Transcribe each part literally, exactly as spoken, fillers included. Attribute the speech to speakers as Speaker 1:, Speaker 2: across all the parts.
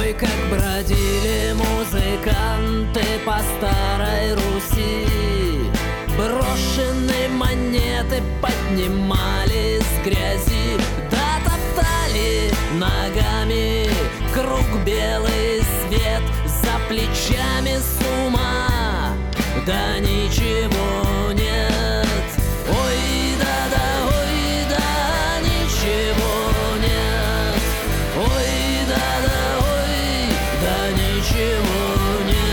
Speaker 1: Ой, как бродили музыканты по старой Руси, брошенные монеты поднимали с грязи, да топтали ногами круг белый свет, за плечами сумма, да ничего нет. Ой, да-да, ой, да, ничего нет. Ой, да-да, ой, да, ничего нет.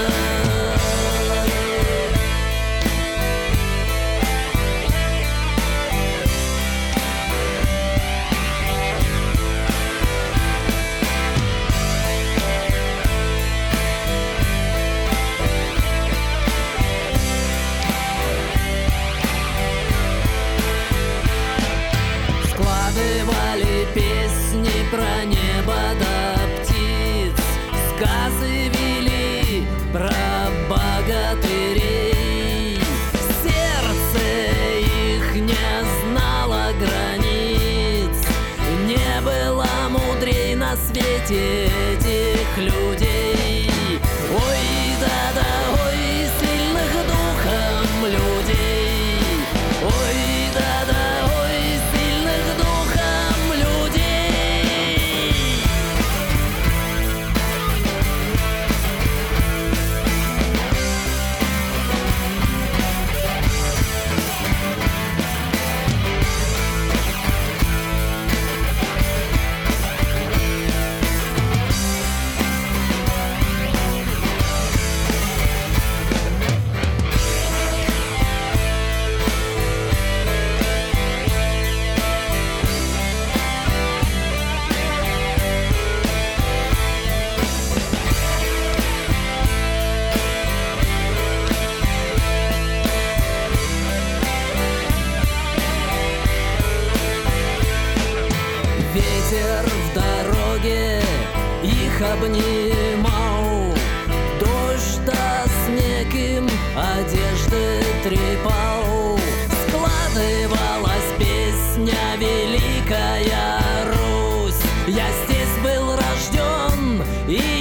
Speaker 1: Складывали песни про небо да птиц, сказы вели про богатырей. Сердце их не знало границ, не было мудрей на свете этих людей. Ой, да-да, ой, сильных духом людей. Ой, да-да, ой, сильных духом людей. Ветер в дороге их обнимал, дождь да снег им одежды трепал. Складывалась песня «Великая Русь». Я здесь был рожден и